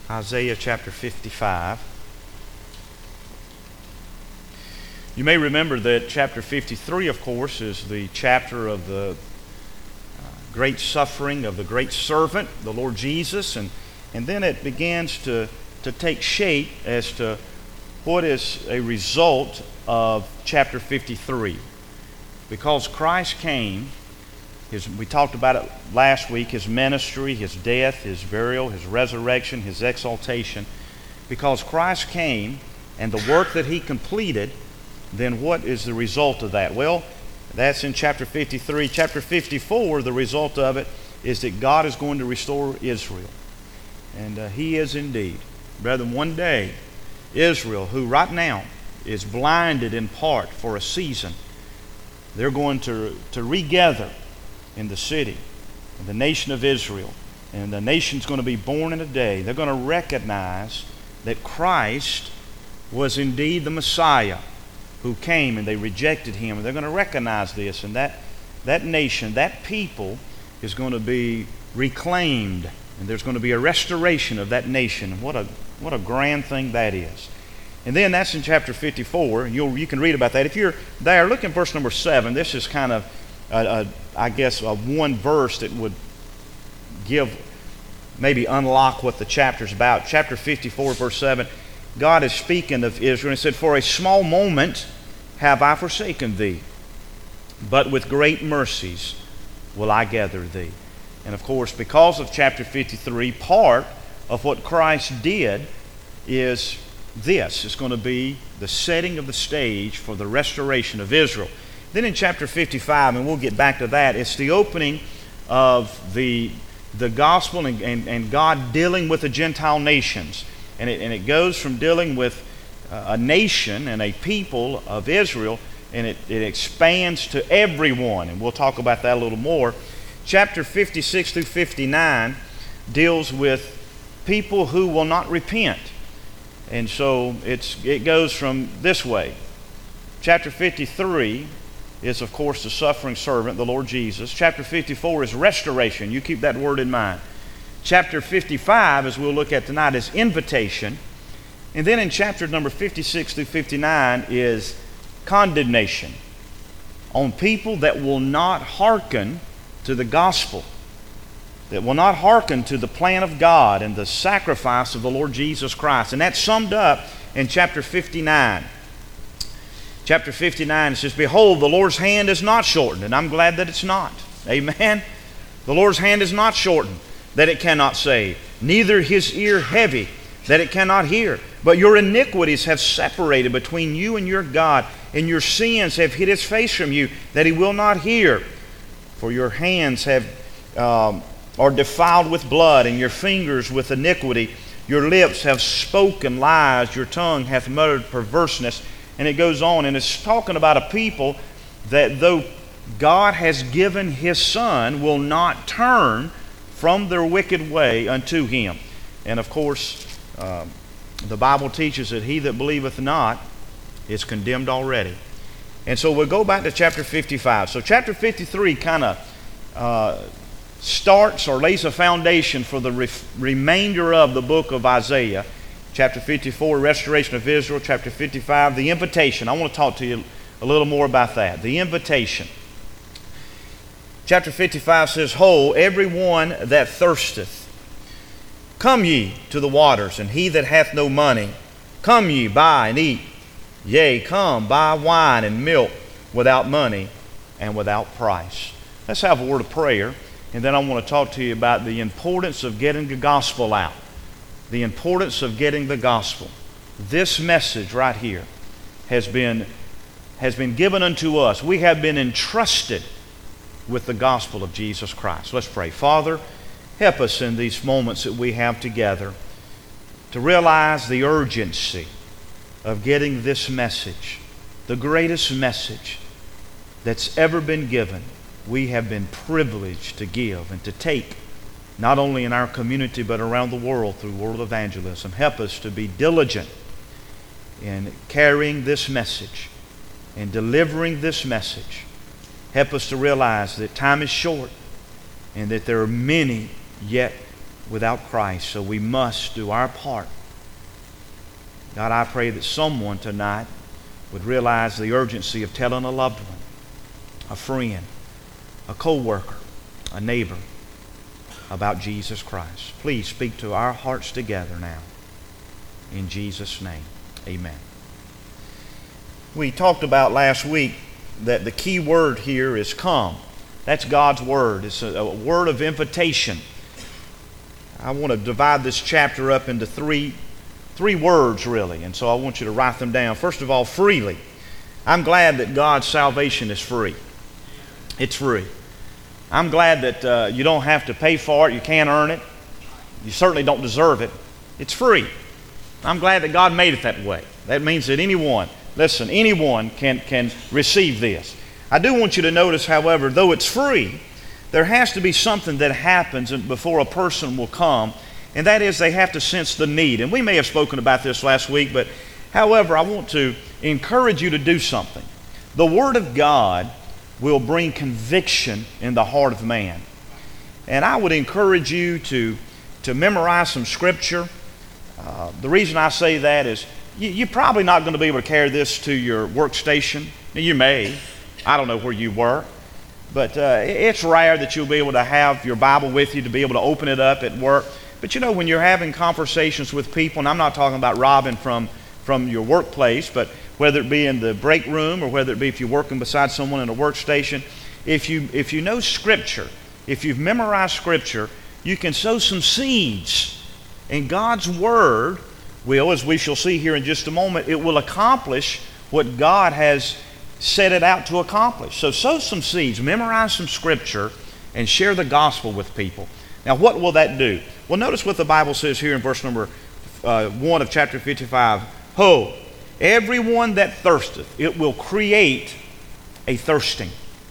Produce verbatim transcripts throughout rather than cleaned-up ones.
Isaiah chapter fifty-five. You may remember that chapter fifty-three, of course, is the chapter of the uh, great suffering of the great servant, the Lord Jesus, and, and then it begins to, to take shape as to what is a result of chapter fifty-three. Because Christ came, his, we talked about it last week, his ministry, his death, his burial, his resurrection, his exaltation. Because Christ came and the work that he completed, then what is the result of that? Well, that's in chapter fifty-three. Chapter fifty-four, the result of it is that God is going to restore Israel. And uh, he is indeed. Brethren, one day, Israel, who right now is blinded in part for a season, they're going to, to regather in the city, in the nation of Israel. And the nation's going to be born in a day. They're going to recognize that Christ was indeed the Messiah who came, and they rejected him. And they're going to recognize this, and that, that nation, that people is going to be reclaimed, and there's going to be a restoration of that nation. What a, what a grand thing that is. And then that's in chapter fifty-four, and you'll, you can read about that. If you're there, look in verse number seven. This is kind of, a, a, I guess, a one verse that would give, maybe unlock what the chapter's about. Chapter fifty-four, verse seven, God is speaking of Israel, and he said, "For a small moment have I forsaken thee, but with great mercies will I gather thee." And of course, because of chapter fifty-three, part of what Christ did is this. It's going to be the setting of the stage for the restoration of Israel. Then in chapter fifty-five, and we'll get back to that, it's the opening of the, the gospel and, and, and God dealing with the Gentile nations. And it, and it goes from dealing with a nation and a people of Israel, and it, it expands to everyone. And we'll talk about that a little more. Chapter fifty-six through fifty-nine deals with people who will not repent. And so it's, it goes from this way. Chapter fifty-three is, of course, the suffering servant, the Lord Jesus. Chapter fifty-four is restoration. You keep that word in mind. Chapter fifty-five, as we'll look at tonight, is invitation. And then in chapter number fifty-six through fifty-nine is condemnation on people that will not hearken to the gospel, that will not hearken to the plan of God and the sacrifice of the Lord Jesus Christ. And that's summed up in chapter fifty-nine. Chapter fifty-nine, it says, "Behold, the Lord's hand is not shortened," and I'm glad that it's not. Amen. The Lord's hand is not shortened, that it cannot save, neither his ear heavy, that it cannot hear. But your iniquities have separated between you and your God, and your sins have hid his face from you, that he will not hear. For your hands have um, are defiled with blood, and your fingers with iniquity. Your lips have spoken lies, your tongue hath muttered perverseness. And it goes on, and it's talking about a people that though God has given his Son, will not turn from their wicked way unto him. And of course, uh, the Bible teaches that he that believeth not is condemned already. And so we'll go back to chapter fifty-five. So chapter fifty-three kind of uh, starts or lays a foundation for the re- remainder of the book of Isaiah. Chapter fifty-four, restoration of Israel. Chapter fifty-five, the invitation. I want to talk to you a little more about that. The invitation. Chapter fifty-five says, "Ho, every one that thirsteth, come ye to the waters, and he that hath no money, come ye, buy and eat. Yea, come, buy wine and milk without money and without price." Let's have a word of prayer, and then I want to talk to you about the importance of getting the gospel out. The importance of getting the gospel. This message right here has been, has been given unto us. We have been entrusted with the gospel of Jesus Christ. Let's pray. Father, help us in these moments that we have together to realize the urgency of getting this message, the greatest message that's ever been given. We have been privileged to give and to take, not only in our community but around the world through world evangelism. Help us to be diligent in carrying this message and delivering this message. Help us to realize that time is short and that there are many yet without Christ. So we must do our part. God, I pray that someone tonight would realize the urgency of telling a loved one, a friend, a co-worker, a neighbor about Jesus Christ. Please speak to our hearts together now. In Jesus' name, amen. We talked about last week that the key word here is come. That's God's word. It's a, a word of invitation. I want to divide this chapter up into three, three words, really, and so I want you to write them down. First of all, freely. I'm glad that God's salvation is free. It's free. I'm glad that uh, you don't have to pay for it. You can't earn it. You certainly don't deserve it. It's free. I'm glad that God made it that way. That means that anyone, listen, anyone can, can receive this. I do want you to notice, however, though it's free, there has to be something that happens before a person will come, and that is they have to sense the need. And we may have spoken about this last week, but however, I want to encourage you to do something. The Word of God will bring conviction in the heart of man. And I would encourage you to, to memorize some Scripture. Uh, the reason I say that is you, you're probably not going to be able to carry this to your workstation. You may. I don't know where you work. But uh, it's rare that you'll be able to have your Bible with you to be able to open it up at work. But you know, when you're having conversations with people, and I'm not talking about robbing from, from your workplace, but whether it be in the break room or whether it be if you're working beside someone in a workstation, if you, if you know Scripture, if you've memorized Scripture, you can sow some seeds. And God's Word will, as we shall see here in just a moment, it will accomplish what God has set it out to accomplish. So sow some seeds, memorize some Scripture, and share the gospel with people. Now, what will that do? Well, notice what the Bible says here in verse number uh, one of chapter fifty-five. Ho, everyone that thirsteth, it will create a thirsting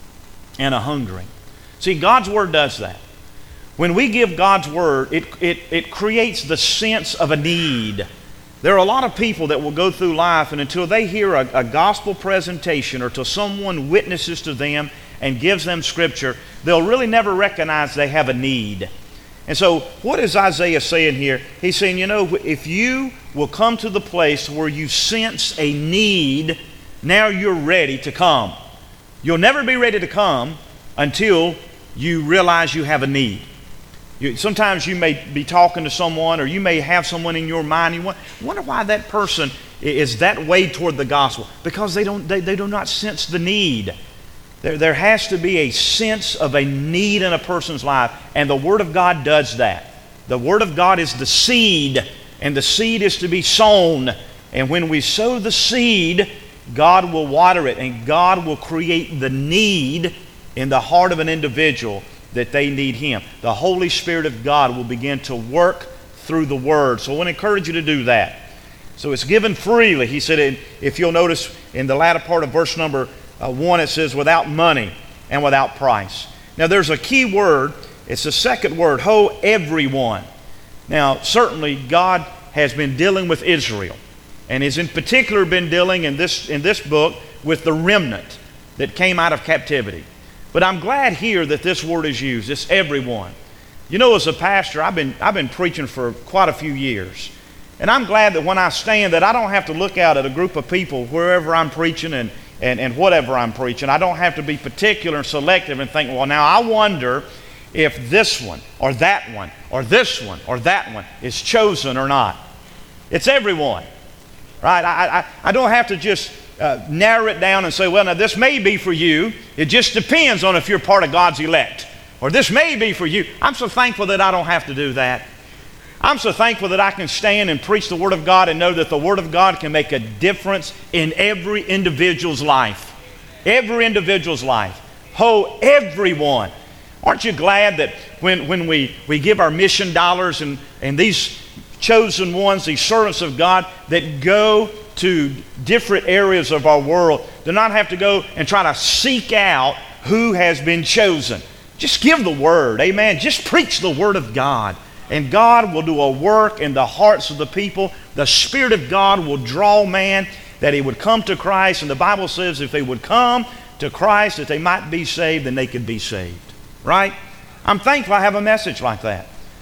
and a hungering. See, God's Word does that. When we give God's Word, it, it, it creates the sense of a need. There are a lot of people that will go through life, and until they hear a, a gospel presentation or till someone witnesses to them and gives them Scripture, they'll really never recognize they have a need. And so what is Isaiah saying here? He's saying, you know, if you will come to the place where you sense a need, now you're ready to come. You'll never be ready to come until you realize you have a need. You, sometimes you may be talking to someone, or you may have someone in your mind. You wonder, wonder why that person is that way toward the gospel. Because they don't, they, they do not sense the need. There, there has to be a sense of a need in a person's life, and the Word of God does that. The Word of God is the seed, and the seed is to be sown. And when we sow the seed, God will water it, and God will create the need in the heart of an individual that they need Him. The Holy Spirit of God will begin to work through the Word. So I want to encourage you to do that. So it's given freely. He said, if you'll notice in the latter part of verse number uh, one, it says, without money and without price. Now there's a key word. It's the second word, ho, everyone. Now certainly God has been dealing with Israel, and has in particular been dealing in this, in this book with the remnant that came out of captivity. But I'm glad here that this word is used. It's everyone. You know, as a pastor, I've been, I've been preaching for quite a few years. And I'm glad that when I stand that I don't have to look out at a group of people wherever I'm preaching and, and, and whatever I'm preaching. I don't have to be particular and selective and think, well, now I wonder if this one or that one or this one or that one is chosen or not. It's everyone. Right? I, I, I don't have to just Uh, narrow it down and say, well, now this may be for you. It just depends on if you're part of God's elect. Or this may be for you. I'm so thankful that I don't have to do that. I'm so thankful that I can stand and preach the Word of God and know that the Word of God can make a difference in every individual's life. Every individual's life. Ho, everyone. Aren't you glad that when, when we, we give our mission dollars and, and these chosen ones, these servants of God that go to different areas of our world, do not have to go and try to seek out who has been chosen. Just give the Word, amen. Just preach the Word of God, and God will do a work in the hearts of the people. The Spirit of God will draw man that he would come to Christ, and the Bible says if they would come to Christ that they might be saved, then they could be saved. Right? I'm thankful I have a message like that.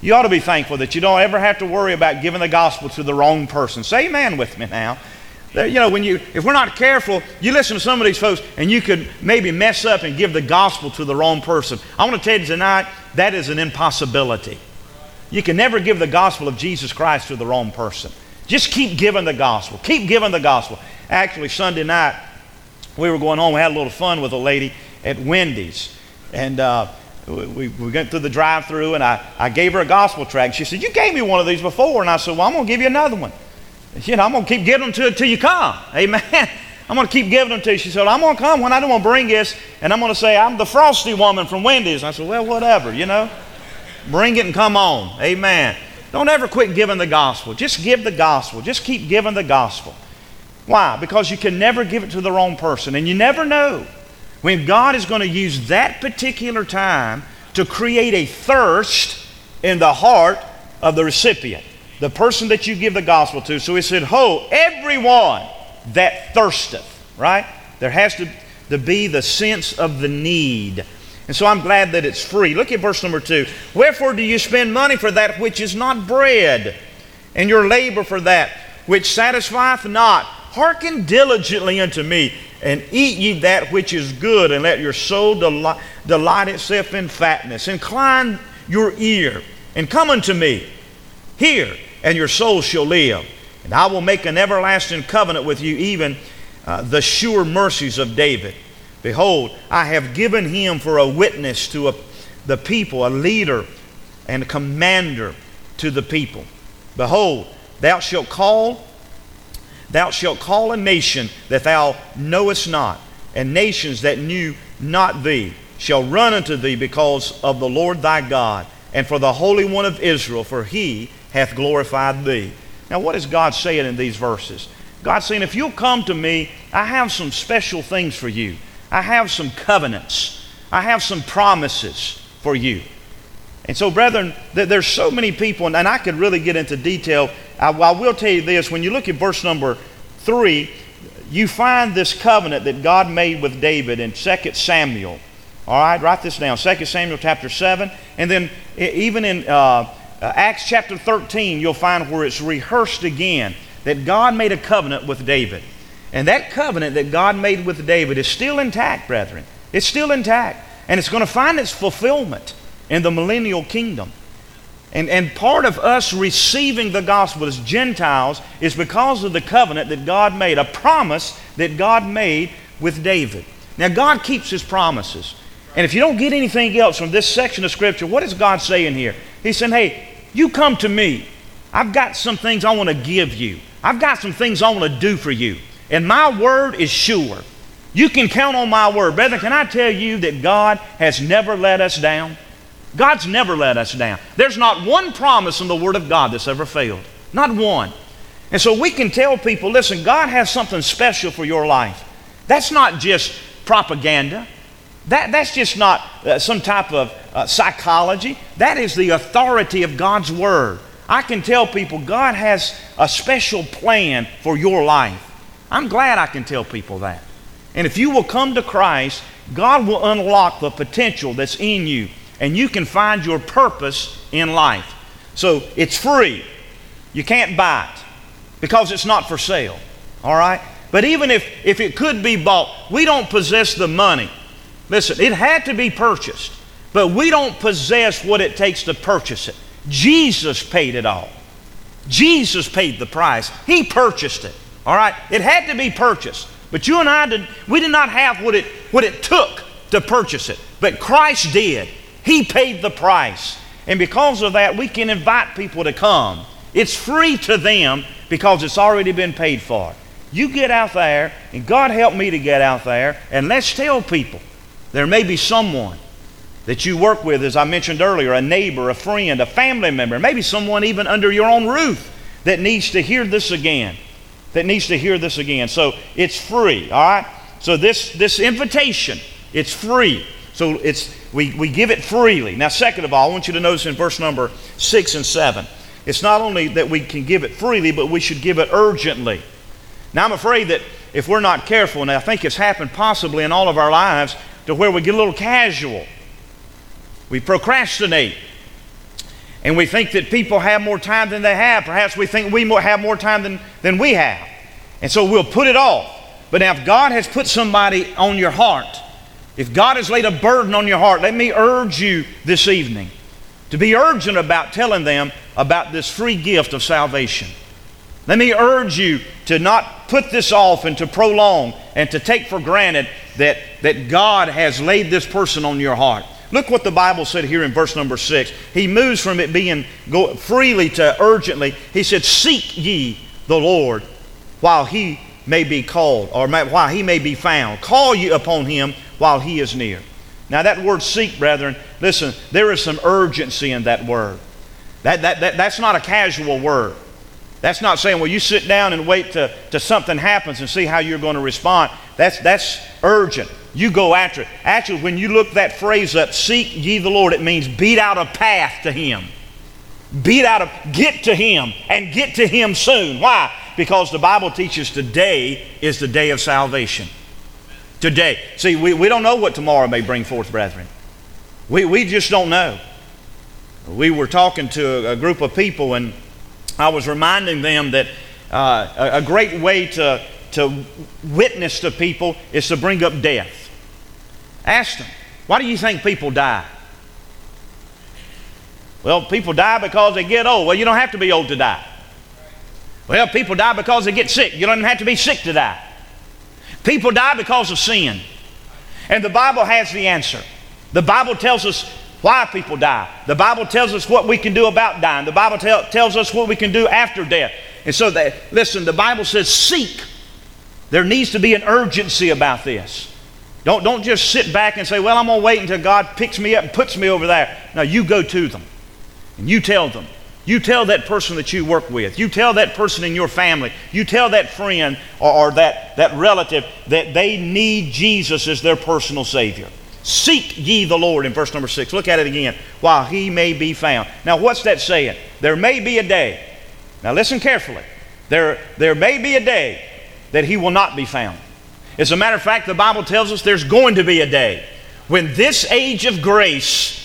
You ought to be thankful that you don't ever have to worry about giving the gospel to the wrong person. Say amen with me now. You know, when you, if we're not careful, you listen to some of these folks and you could maybe mess up and give the gospel to the wrong person. I want to tell you tonight, that is an impossibility. You can never give the gospel of Jesus Christ to the wrong person. Just keep giving the gospel. Keep giving the gospel. Actually, Sunday night, we were going home. We had a little fun with a lady at Wendy's. And uh, we, we went through the drive-thru, and I, I gave her a gospel tract. She said, you gave me one of these before. And I said, well, I'm going to give you another one. You know, I'm going to keep giving them to you till you come. Amen. I'm going to keep giving them to you. She said, I'm going to come when I don't want to bring this, and I'm going to say, I'm the frosty woman from Wendy's. And I said, well, whatever, you know. Bring it and come on. Amen. Don't ever quit giving the gospel. Just give the gospel. Just keep giving the gospel. Why? Because you can never give it to the wrong person, and you never know when God is going to use that particular time to create a thirst in the heart of the recipient, the person that you give the gospel to. So he said, ho, everyone that thirsteth, right? There has to, to be the sense of the need. And so I'm glad that it's free. Look at verse number two. Wherefore do you spend money for that which is not bread, and your labor for that which satisfieth not? Hearken diligently unto me, and eat ye that which is good, and let your soul delight, delight itself in fatness. Incline your ear, and come unto me. Hear, and your soul shall live. And I will make an everlasting covenant with you, even uh, the sure mercies of David. Behold, I have given him for a witness to a, the people, a leader and a commander to the people. Behold, thou shalt call, thou shalt call a nation that thou knowest not, and nations that knew not thee shall run unto thee because of the Lord thy God, and for the Holy One of Israel, for he hath glorified thee. Now what is God saying in these verses? God's saying, if you'll come to me, I have some special things for you. I have some covenants. I have some promises for you. And so, brethren, th- there's so many people, and, and I could really get into detail. I, I will tell you this. When you look at verse number three, you find this covenant that God made with David in Second Samuel. All right, write this down. Second Samuel chapter seven. And then even in uh, Acts chapter thirteen, you'll find where it's rehearsed again that God made a covenant with David. And that covenant that God made with David is still intact, brethren. It's still intact. And it's going to find its fulfillment in the millennial kingdom. And, and part of us receiving the gospel as Gentiles is because of the covenant that God made, a promise that God made with David. Now, God keeps His promises. And if you don't get anything else from this section of Scripture, what is God saying here? He's saying, hey, you come to me. I've got some things I want to give you. I've got some things I want to do for you. And my word is sure. You can count on my word. Brethren, can I tell you that God has never let us down? God's never let us down. There's not one promise in the Word of God that's ever failed. Not one. And so we can tell people, listen, God has something special for your life. That's not just propaganda. That, that's just not uh, some type of uh, psychology. That is the authority of God's Word. I can tell people God has a special plan for your life. I'm glad I can tell people that. And if you will come to Christ, God will unlock the potential that's in you, and you can find your purpose in life. So it's free. You can't buy it because it's not for sale. All right? But even if, if it could be bought, we don't possess the money. Listen, it had to be purchased, but we don't possess what it takes to purchase it. Jesus paid it all. Jesus paid the price. He purchased it. All right? It had to be purchased. But you and I, did, we did not have what it, what it took to purchase it. But Christ did. He paid the price. And because of that, we can invite people to come. It's free to them because it's already been paid for. You get out there, and God help me to get out there, and let's tell people. There may be someone that you work with, as I mentioned earlier, a neighbor, a friend, a family member, maybe someone even under your own roof that needs to hear this again. that needs to hear this again. So it's free, all right? So this, this invitation, it's free. So it's we, we give it freely. Now, second of all, I want you to notice in verse number six and seven, it's not only that we can give it freely, but we should give it urgently. Now, I'm afraid that if we're not careful, and I think it's happened possibly in all of our lives, to where we get a little casual. We procrastinate. And we think that people have more time than they have. Perhaps we think we more, have more time than, than we have. And so we'll put it off. But now if God has put somebody on your heart, if God has laid a burden on your heart, let me urge you this evening to be urgent about telling them about this free gift of salvation. Let me urge you to not put this off and to prolong and to take for granted that, that God has laid this person on your heart. Look what the Bible said here in verse number six. He moves from it being go freely to urgently. He said, seek ye the Lord while he may be called, or may, while he may be found. Call ye upon him while he is near. Now that word seek, brethren, listen, there is some urgency in that word. That, that, that, that's not a casual word. That's not saying, well, you sit down and wait to, to something happens and see how you're going to respond. That's, that's urgent. You go after it. Actually, when you look that phrase up, seek ye the Lord, it means beat out a path to him. Beat out a, get to him, and get to him soon. Why? Because the Bible teaches today is the day of salvation. Today. See, we, we don't know what tomorrow may bring forth, brethren. We, we just don't know. We were talking to a, a group of people, and I was reminding them that uh, a, a great way to, to witness to people is to bring up death. Ask them, why do you think people die? Well, people die because they get old. Well, you don't have to be old to die. Well, people die because they get sick. You don't even have to be sick to die. People die because of sin. And the Bible has the answer. The Bible tells us why people die. The Bible tells us what we can do about dying. The Bible tell, tells us what we can do after death. And so, that, listen, the Bible says seek. There needs to be an urgency about this. Don't, don't just sit back and say, well, I'm going to wait until God picks me up and puts me over there. No, you go to them. And you tell them. You tell that person that you work with. You tell that person in your family. You tell that friend or, or that, that relative that they need Jesus as their personal Savior. Seek ye the Lord in verse number six. Look at it again. While he may be found. Now what's that saying? There may be a day. Now listen carefully. There, there may be a day that he will not be found. As a matter of fact, the Bible tells us there's going to be a day when this age of grace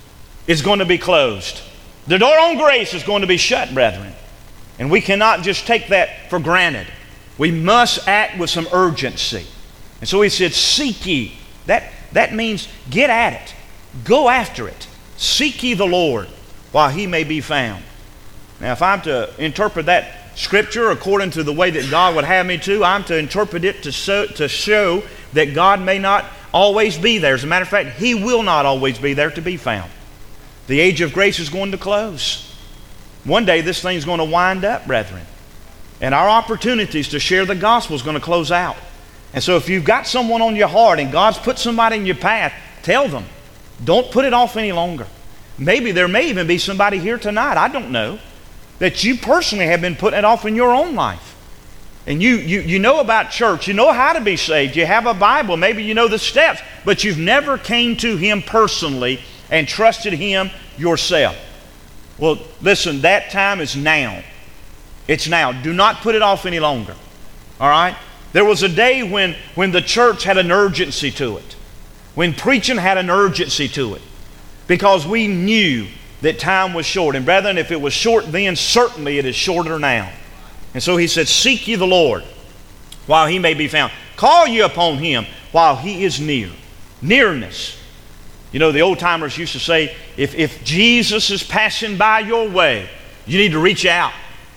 is going to be closed. The door on grace is going to be shut, brethren. And we cannot just take that for granted. We must act with some urgency. And so he said, seek ye. That, that means get at it. Go after it. Seek ye the Lord while he may be found. Now, if I'm to interpret that Scripture according to the way that God would have me to, I'm to interpret it to show, to show that God may not always be there. As a matter of fact, he will not always be there to be found. The age of grace is going to close. One day this thing's going to wind up, brethren. And our opportunities to share the gospel is going to close out. And so if you've got someone on your heart and God's put somebody in your path, tell them. Don't put it off any longer. Maybe there may even be somebody here tonight, I don't know, that you personally have been putting it off in your own life. And you, you, you know about church, you know how to be saved, you have a Bible, maybe you know the steps, but you've never came to him personally and trusted him yourself. Well, listen, that time is now. It's now. Do not put it off any longer. All right? There was a day when, when the church had an urgency to it. When preaching had an urgency to it. Because we knew that time was short. And brethren, if it was short then, certainly it is shorter now. And so he said, seek ye the Lord while he may be found. Call ye upon him while he is near. Nearness. You know, the old-timers used to say, if, if Jesus is passing by your way, you need to reach out.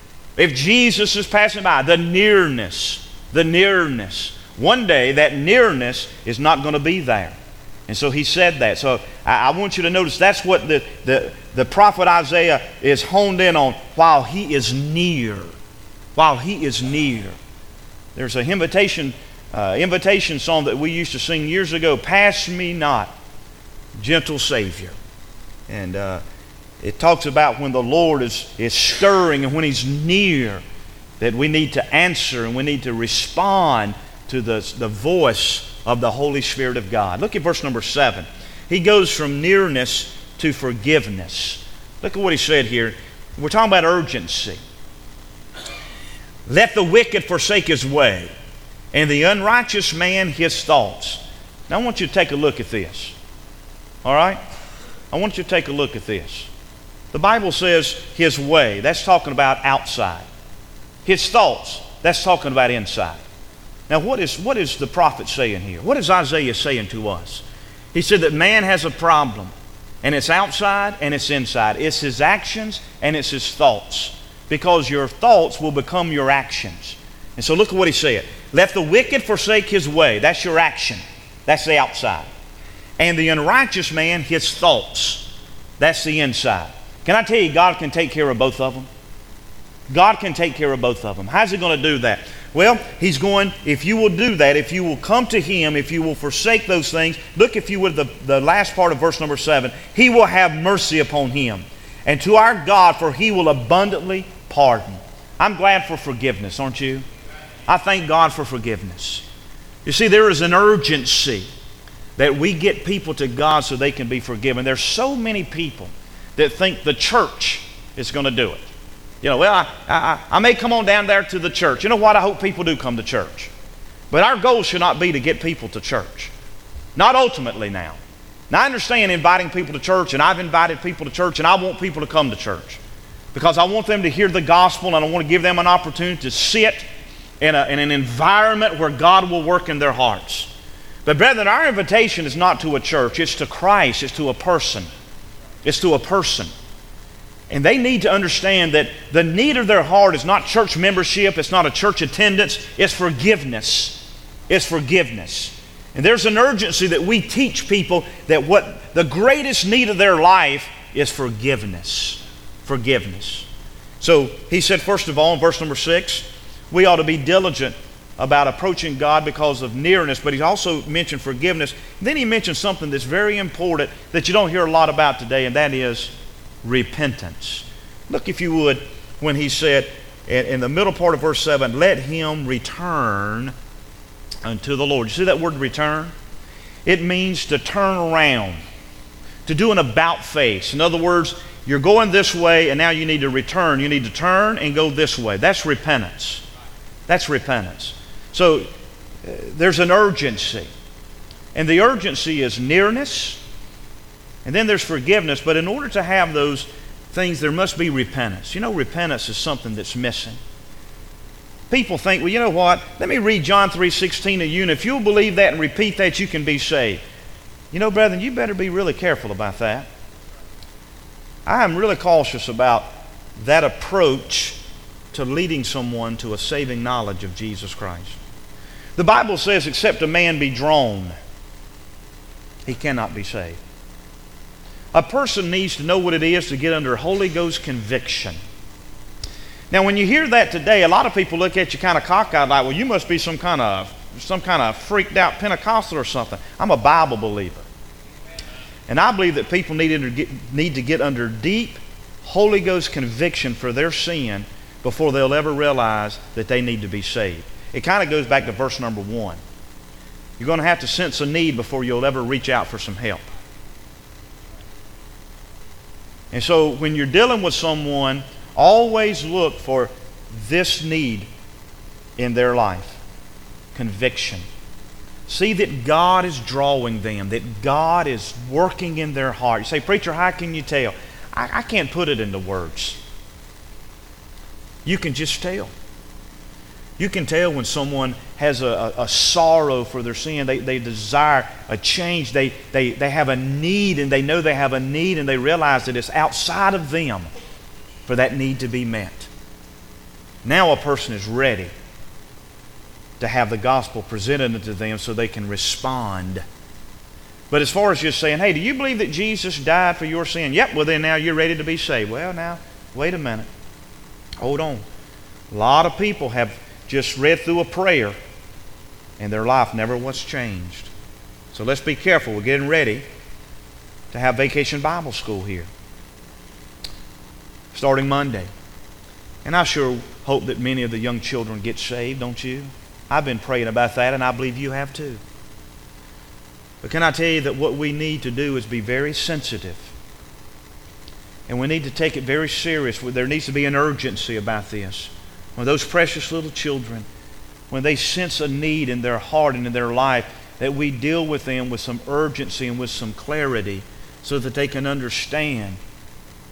If Jesus is passing by, the nearness, the nearness. One day, that nearness is not going to be there. And so he said that. So I, I want you to notice that's what the, the, the prophet Isaiah is honed in on, while he is near. While he is near. There's an invitation, uh, invitation song that we used to sing years ago, Pass Me Not, Gentle Savior. And uh, it talks about when the Lord is, is stirring and when he's near, that we need to answer and we need to respond to the, the voice of the Holy Spirit of God. Look at verse number seven. He goes from nearness to forgiveness. Look at what he said here. We're talking about urgency. Let the wicked forsake his way, and the unrighteous man his thoughts. Now I want you to take a look at this. All right? I want you to take a look at this. The Bible says his way. That's talking about outside. His thoughts. That's talking about inside. Now what is, what is the prophet saying here? What is Isaiah saying to us? He said that man has a problem. And it's outside and it's inside. It's his actions and it's his thoughts. Because your thoughts will become your actions. And so look at what he said. Let the wicked forsake his way. That's your action. That's the outside. And the unrighteous man, his thoughts. That's the inside. Can I tell you, God can take care of both of them? God can take care of both of them. How's he going to do that? Well, he's going, if you will do that, if you will come to him, if you will forsake those things, look if you would, the, the last part of verse number seven, he will have mercy upon him. And to our God, for he will abundantly pardon. I'm glad for forgiveness, aren't you? I thank God for forgiveness. You see, there is an urgency that we get people to God so they can be forgiven. There's so many people that think the church is going to do it. You know, well, I, I, I may come on down there to the church. You know what? I hope people do come to church. But our goal should not be to get people to church. Not ultimately now. Now, I understand inviting people to church, and I've invited people to church, and I want people to come to church. Because I want them to hear the gospel, and I want to give them an opportunity to sit in, a, in an environment where God will work in their hearts. But brethren, our invitation is not to a church. It's to Christ. It's to a person. It's to a person. And they need to understand that the need of their heart is not church membership. It's not a church attendance. It's forgiveness. It's forgiveness. And there's an urgency that we teach people that what the greatest need of their life is forgiveness. Forgiveness. So he said, first of all, in verse number six, we ought to be diligent about approaching God because of nearness, but he also mentioned forgiveness. Then he mentioned something that's very important that you don't hear a lot about today, and that is repentance. Look, if you would, when he said in, in the middle part of verse seven, let him return unto the Lord. You see that word return? It means to turn around, to do an about face. In other words, you're going this way and now you need to return. You need to turn and go this way. That's repentance. That's repentance. So uh, there's an urgency. And the urgency is nearness. And then there's forgiveness. But in order to have those things, there must be repentance. You know, repentance is something that's missing. People think, well, you know what? Let me read John three sixteen to you, and if you'll believe that and repeat that, you can be saved. You know, brethren, you better be really careful about that. I am really cautious about that approach to leading someone to a saving knowledge of Jesus Christ. The Bible says, except a man be drawn, he cannot be saved. A person needs to know what it is to get under Holy Ghost conviction. Now, when you hear that today, a lot of people look at you kind of cockeyed, like, well, you must be some kind of some kind of freaked out Pentecostal or something. I'm a Bible believer. And I believe that people need to get, need to get under deep Holy Ghost conviction for their sin before they'll ever realize that they need to be saved. It kind of goes back to verse number one. You're going to have to sense a need before you'll ever reach out for some help. And so when you're dealing with someone, always look for this need in their life. Conviction. See that God is drawing them, that God is working in their heart. You say, preacher, how can you tell? I, I can't put it into words. You can just tell. You can tell when someone has a, a, a sorrow for their sin. They, they desire a change. They, they, they have a need, and they know they have a need, and they realize that it's outside of them for that need to be met. Now a person is ready to have the gospel presented to them so they can respond. But as far as just saying, hey, do you believe that Jesus died for your sin? Yep, well then now you're ready to be saved. Well now, wait a minute. Hold on. A lot of people have just read through a prayer and their life never was changed. So let's be careful. We're getting ready to have Vacation Bible School here, starting Monday. And I sure hope that many of the young children get saved, don't you? I've been praying about that, and I believe you have too. But can I tell you that what we need to do is be very sensitive. And we need to take it very serious. There needs to be an urgency about this. When those precious little children, when they sense a need in their heart and in their life, that we deal with them with some urgency and with some clarity so that they can understand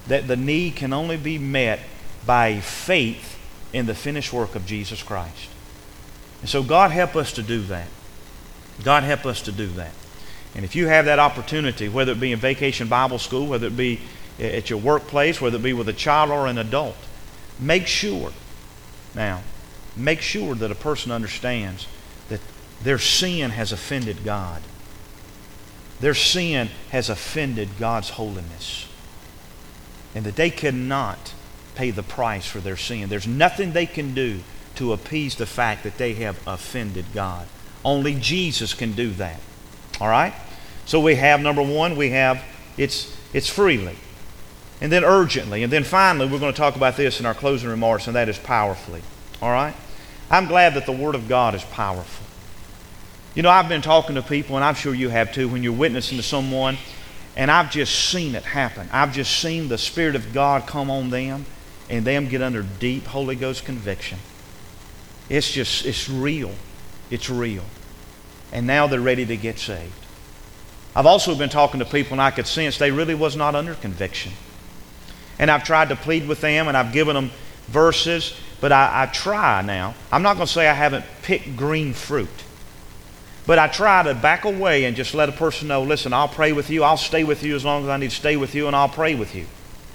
that the need can only be met by faith in the finished work of Jesus Christ. And so God help us to do that. God help us to do that. And if you have that opportunity, whether it be in Vacation Bible School, whether it be at your workplace, whether it be with a child or an adult, make sure, now, make sure that a person understands that their sin has offended God. Their sin has offended God's holiness. And that they cannot pay the price for their sin. There's nothing they can do to appease the fact that they have offended God. Only Jesus can do that. All right? So we have, number one, we have, it's, it's freely. And then urgently. And then finally, we're going to talk about this in our closing remarks, and that is powerfully. All right? I'm glad that the Word of God is powerful. You know, I've been talking to people, and I'm sure you have too, when you're witnessing to someone, and I've just seen it happen. I've just seen the Spirit of God come on them, and them get under deep Holy Ghost conviction. It's just, it's real. It's real. And now they're ready to get saved. I've also been talking to people, and I could sense they really was not under conviction. And I've tried to plead with them, and I've given them verses, but I, I try now. I'm not going to say I haven't picked green fruit. But I try to back away and just let a person know, listen, I'll pray with you. I'll stay with you as long as I need to stay with you, and I'll pray with you.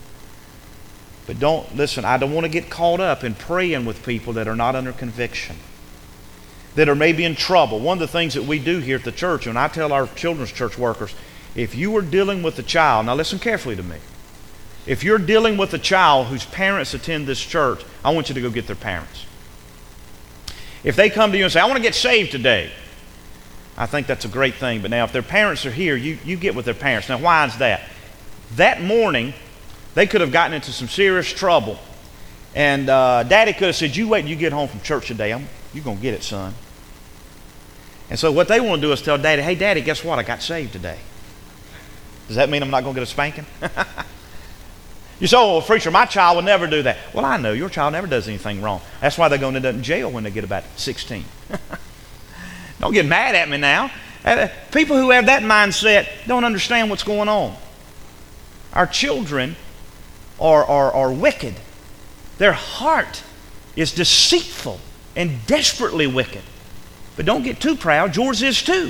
But don't, listen, I don't want to get caught up in praying with people that are not under conviction, that are maybe in trouble. One of the things that we do here at the church, and I tell our children's church workers, if you are dealing with a child, now listen carefully to me. If you're dealing with a child whose parents attend this church, I want you to go get their parents. If they come to you and say, I want to get saved today, I think that's a great thing. But now if their parents are here, you, you get with their parents. Now why is that? That morning, they could have gotten into some serious trouble. And uh, Daddy could have said, you wait until you get home from church today. I'm, you're going to get it, son. And so what they want to do is tell Daddy, hey, Daddy, guess what? I got saved today. Does that mean I'm not going to get a spanking? You say, oh, preacher, my child will never do that. Well, I know. Your child never does anything wrong. That's why they're going to end up in jail when they get about sixteen. Don't get mad at me now. People who have that mindset don't understand what's going on. Our children are, are, are wicked. Their heart is deceitful and desperately wicked. But don't get too proud. Yours is too.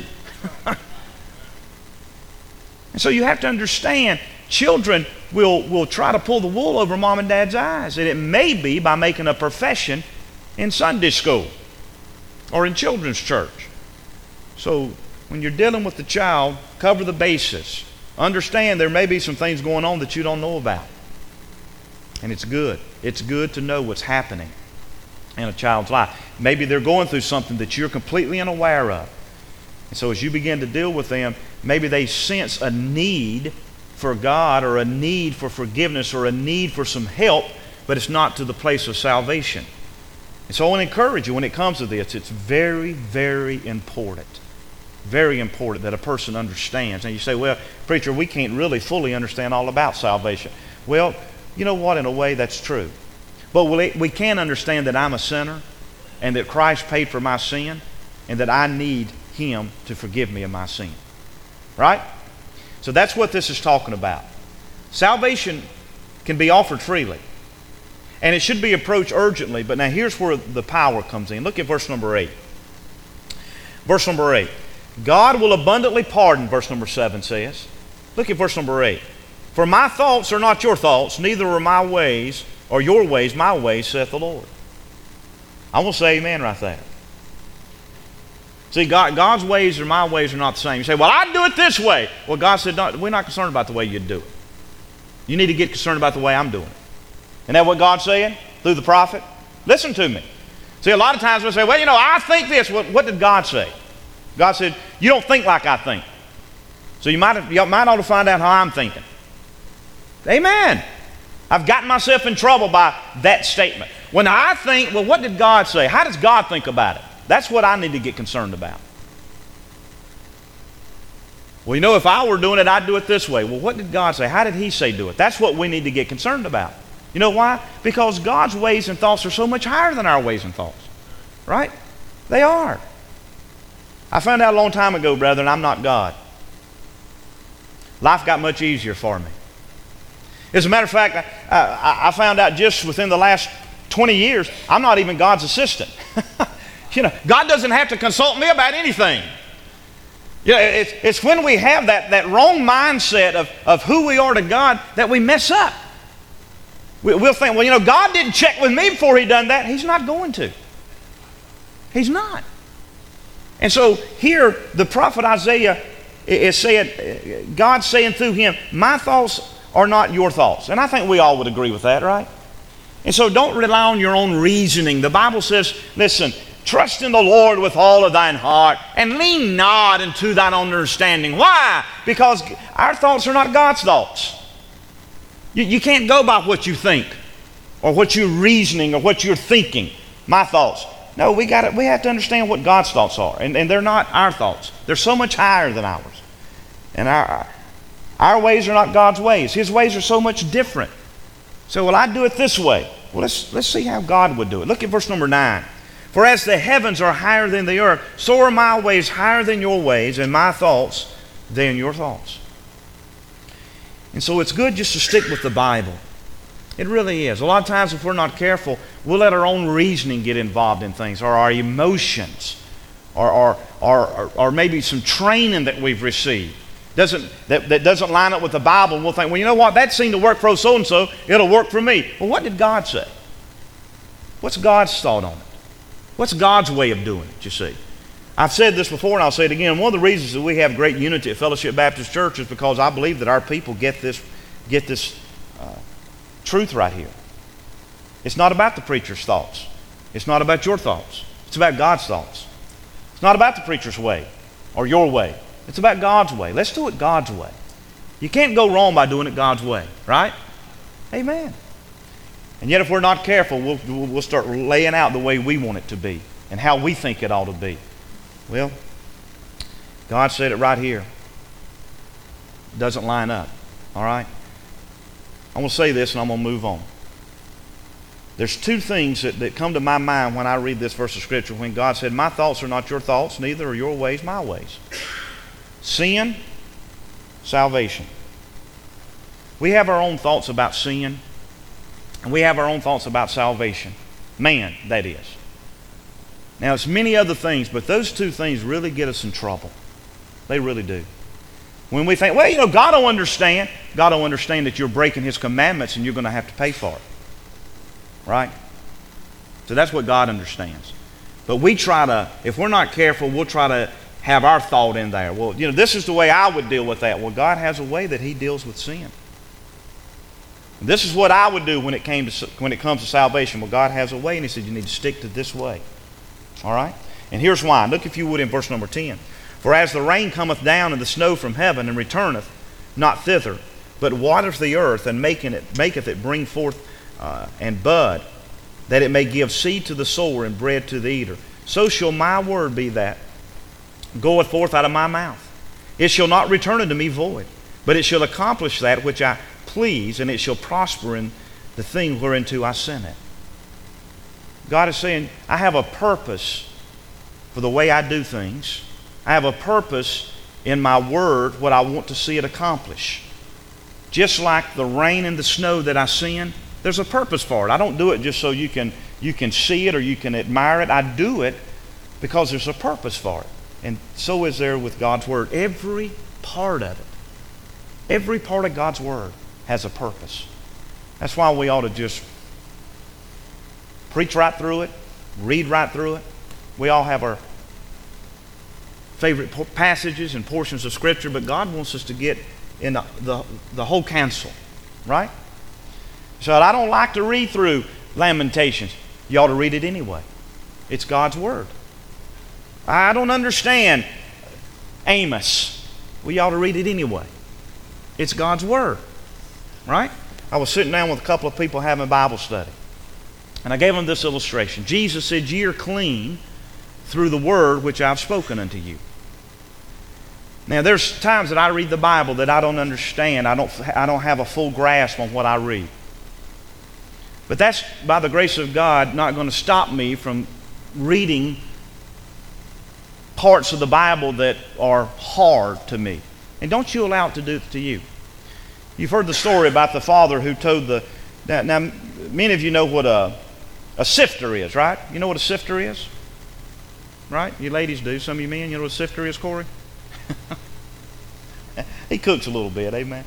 And so you have to understand, children will, will try to pull the wool over mom and dad's eyes. And it may be by making a profession in Sunday school or in children's church. So when you're dealing with the child, cover the bases. Understand there may be some things going on that you don't know about. And it's good. It's good to know what's happening in a child's life. Maybe they're going through something that you're completely unaware of. And so as you begin to deal with them, maybe they sense a need for God or a need for forgiveness or a need for some help, but it's not to the place of salvation. And so I want to encourage you when it comes to this, it's very, very important. Very important that a person understands. And you say, well, preacher, we can't really fully understand all about salvation. Well, you know what? In a way, that's true. But we can understand that I'm a sinner and that Christ paid for my sin and that I need Him to forgive me of my sin. Right? So that's what this is talking about. Salvation can be offered freely. And it should be approached urgently. But now here's where the power comes in. Look at verse number eight. Verse number eight. God will abundantly pardon, verse number seven says. Look at verse number eight. For my thoughts are not your thoughts, neither are my ways, or your ways, my ways, saith the Lord. I want to say amen right there. See, God, God's ways or my ways are not the same. You say, well, I'd do it this way. Well, God said, no, we're not concerned about the way you'd do it. You need to get concerned about the way I'm doing it. Isn't that what God's saying through the prophet? Listen to me. See, a lot of times we say, well, you know, I think this. What, what did God say? God said, you don't think like I think. So you might, you might ought to find out how I'm thinking. Amen. I've gotten myself in trouble by that statement. When I think, well, what did God say? How does God think about it? That's what I need to get concerned about. Well, you know, if I were doing it, I'd do it this way. Well, what did God say? How did He say do it? That's what we need to get concerned about. You know why? Because God's ways and thoughts are so much higher than our ways and thoughts. Right? They are. I found out a long time ago, brethren, I'm not God. Life got much easier for me. As a matter of fact, I, I, I found out just within the last twenty years, I'm not even God's assistant. You know, God doesn't have to consult me about anything. You know, it's, it's when we have that, that wrong mindset of, of who we are to God that we mess up. We, we'll think, well, you know, God didn't check with me before He done that. He's not going to. He's not. And so here, the prophet Isaiah is saying, God's saying through him, my thoughts are not your thoughts. And I think we all would agree with that, right? And so don't rely on your own reasoning. The Bible says, listen, trust in the Lord with all of thine heart and lean not into thine own understanding. Why? Because our thoughts are not God's thoughts. You, you can't go by what you think or what you're reasoning or what you're thinking. My thoughts. No, we got we have to understand what God's thoughts are. And, and they're not our thoughts. They're so much higher than ours. And our, our ways are not God's ways. His ways are so much different. So, well, I do it this way. Well, let's, let's see how God would do it. Look at verse number nine. For as the heavens are higher than the earth, so are my ways higher than your ways, and my thoughts than your thoughts. And so it's good just to stick with the Bible. It really is. A lot of times if we're not careful, we'll let our own reasoning get involved in things, or our emotions, or, or, or, or maybe some training that we've received doesn't, that, that doesn't line up with the Bible, and we'll think, well, you know what, that seemed to work for so-and-so, it'll work for me. Well, what did God say? What's God's thought on it? What's God's way of doing it, you see? I've said this before and I'll say it again. One of the reasons that we have great unity at Fellowship Baptist Church is because I believe that our people get this, get this uh, truth right here. It's not about the preacher's thoughts. It's not about your thoughts. It's about God's thoughts. It's not about the preacher's way or your way. It's about God's way. Let's do it God's way. You can't go wrong by doing it God's way, right? Amen. And yet if we're not careful, we'll, we'll start laying out the way we want it to be and how we think it ought to be. Well, God said it right here. It doesn't line up. All right? I'm going to say this and I'm going to move on. There's two things that, that come to my mind when I read this verse of Scripture when God said, my thoughts are not your thoughts, neither are your ways my ways. Sin, salvation. We have our own thoughts about sin, and we have our own thoughts about salvation. Man, that is. Now, it's many other things, but those two things really get us in trouble. They really do. When we think, well, you know, God will understand. God will understand that you're breaking His commandments and you're going to have to pay for it. Right? So that's what God understands. But we try to, if we're not careful, we'll try to have our thought in there. Well, you know, this is the way I would deal with that. Well, God has a way that He deals with sin. And this is what I would do when it came to when it comes to salvation. Well, God has a way, and He said you need to stick to this way. All right? And here's why. Look, if you would, in verse number ten. For as the rain cometh down and the snow from heaven, and returneth not thither, but watereth the earth, and maketh it, maketh it bring forth uh, and bud, that it may give seed to the sower and bread to the eater, so shall my word be that goeth forth out of my mouth. It shall not return unto me void, but it shall accomplish that which I please, and it shall prosper in the thing whereunto I sent it. God is saying, I have a purpose for the way I do things. I have a purpose in my word, what I want to see it accomplish. Just like the rain and the snow that I send, there's a purpose for it. I don't do it just so you can, you can see it or you can admire it. I do it because there's a purpose for it. And so is there with God's word. Every part of it, every part of God's word has a purpose. That's why we ought to just preach right through it, read right through it. We all have our favorite passages and portions of Scripture, but God wants us to get in the, the, the whole counsel, right? So I don't like to read through Lamentations. You ought to read it anyway. It's God's Word. I don't understand Amos. Well, you ought to read it anyway. It's God's Word, right? I was sitting down with a couple of people having a Bible study, and I gave them this illustration. Jesus said, ye are clean through the word which I've spoken unto you. Now, there's times that I read the Bible that I don't understand. I don't, I don't have a full grasp on what I read. But that's, by the grace of God, not going to stop me from reading parts of the Bible that are hard to me. And don't you allow it to do it to you. You've heard the story about the father who told the... Now, now many of you know what a, a sifter is, right? You know what a sifter is? Right? You ladies do. Some of you men, you know what a sifter is, Corey? He cooks a little bit, amen.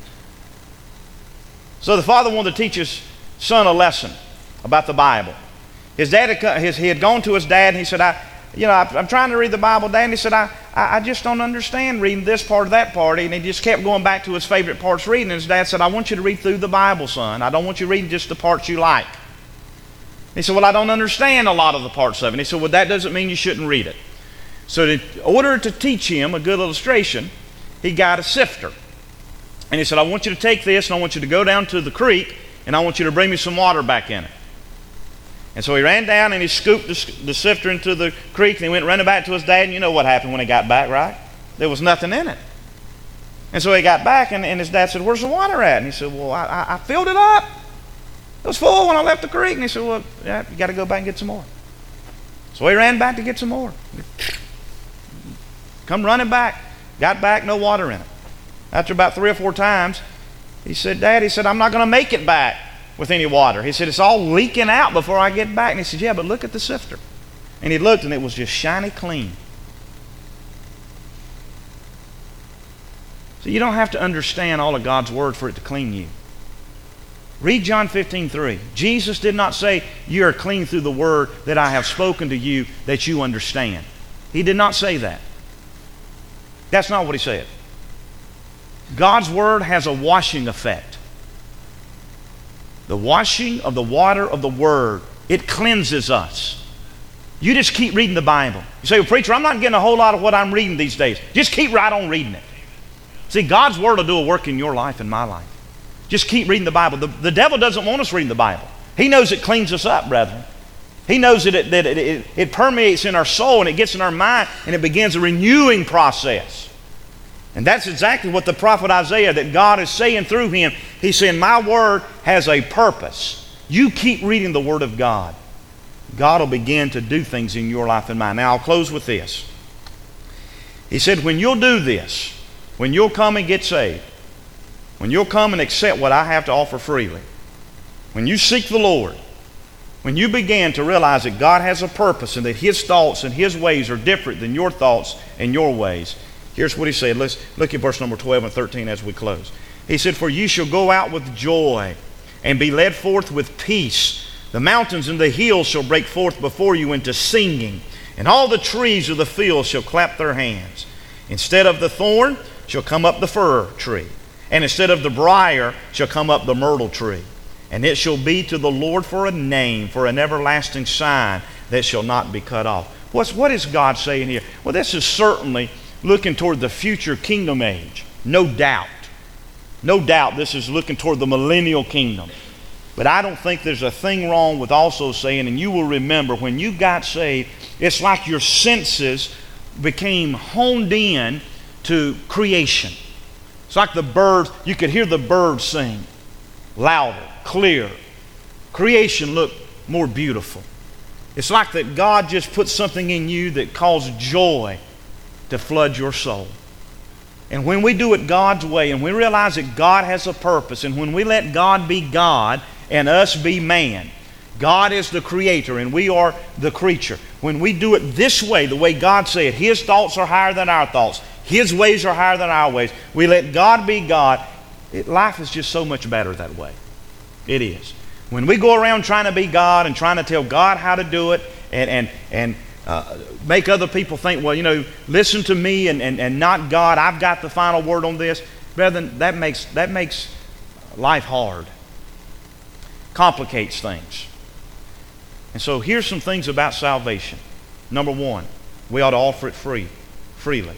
So the father wanted to teach his son a lesson about the Bible. His dad had, his, he had gone to his dad and he said, I, you know, I, I'm trying to read the Bible, Dad. And he said, I, I, I just don't understand reading this part or that part. And he just kept going back to his favorite parts reading. And his dad said, I want you to read through the Bible, son. I don't want you reading just the parts you like. He said, well, I don't understand a lot of the parts of it. And he said, well, that doesn't mean you shouldn't read it. So in order to teach him a good illustration, he got a sifter. And he said, I want you to take this and I want you to go down to the creek and I want you to bring me some water back in it. And so he ran down and he scooped the, the sifter into the creek and he went running back to his dad. And you know what happened when he got back, right? There was nothing in it. And so he got back and, and his dad said, where's the water at? And he said, well, I, I, I filled it up. It was full when I left the creek. And he said, well, yeah, you got to go back and get some more. So he ran back to get some more. Come running back. Got back, no water in it. After about three or four times, he said, Dad, he said, I'm not going to make it back with any water. He said, it's all leaking out before I get back. And he said, yeah, but look at the sifter. And he looked and it was just shiny clean. So you don't have to understand all of God's word for it to clean you. Read John fifteen three. Jesus did not say, you are clean through the word that I have spoken to you that you understand. He did not say that. That's not what he said. God's word has a washing effect. The washing of the water of the word, it cleanses us. You just keep reading the Bible. You say, well, preacher, I'm not getting a whole lot of what I'm reading these days. Just keep right on reading it. See, God's word will do a work in your life and my life. Just keep reading the Bible. The, the devil doesn't want us reading the Bible. He knows it cleans us up, brethren. He knows that, it, that it, it, it permeates in our soul and it gets in our mind and it begins a renewing process. And that's exactly what the prophet Isaiah, that God is saying through him. He's saying, my word has a purpose. You keep reading the word of God. God will begin to do things in your life and mine. Now I'll close with this. He said, when you'll do this, when you'll come and get saved, when you'll come and accept what I have to offer freely, when you seek the Lord, when you begin to realize that God has a purpose and that his thoughts and his ways are different than your thoughts and your ways, here's what he said. Let's look at verse number twelve and thirteen as we close. He said, for you shall go out with joy and be led forth with peace. The mountains and the hills shall break forth before you into singing, and all the trees of the field shall clap their hands. Instead of the thorn shall come up the fir tree, and instead of the briar shall come up the myrtle tree. And it shall be to the Lord for a name, for an everlasting sign that shall not be cut off. What's, what is God saying here? Well, this is certainly looking toward the future kingdom age. No doubt. No doubt this is looking toward the millennial kingdom. But I don't think there's a thing wrong with also saying, and you will remember, when you got saved, it's like your senses became honed in to creation. It's like the birds, you could hear the birds sing louder, clear. Creation looked more beautiful. It's like that God just put something in you that caused joy to flood your soul. And when we do it God's way and we realize that God has a purpose, and when we let God be God and us be man, God is the creator and we are the creature. When we do it this way, the way God said, his thoughts are higher than our thoughts, his ways are higher than our ways, we let God be God, it, life is just so much better that way. It is. When we go around trying to be God and trying to tell God how to do it and and and uh, make other people think, well, you know, listen to me and, and, and not God, I've got the final word on this, brethren, that makes that makes life hard. Complicates things. And so here's some things about salvation. Number one, we ought to offer it free, freely,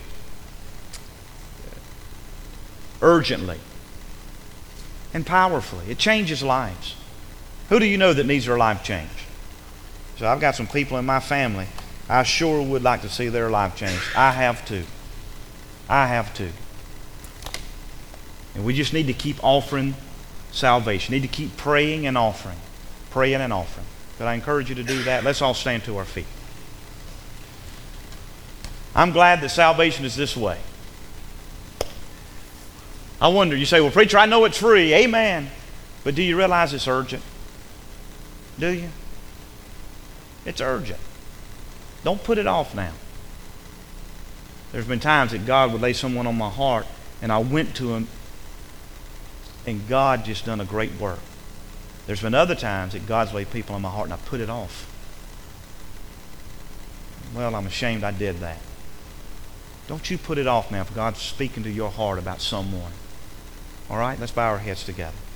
urgently, and powerfully. It changes lives. Who do you know that needs their life changed? So I've got some people in my family, I sure would like to see their life changed. I have too. I have too. And we just need to keep offering salvation. Need to keep praying and offering. Praying and offering. Could I encourage you to do that? Let's all stand to our feet. I'm glad that salvation is this way. I wonder, you say, well, preacher, I know it's free. Amen. But do you realize it's urgent? Do you? It's urgent. Don't put it off now. There's been times that God would lay someone on my heart, and I went to him, and God just done a great work. There's been other times that God's laid people on my heart, and I put it off. Well, I'm ashamed I did that. Don't you put it off now if God's speaking to your heart about someone. All right? Let's bow our heads together.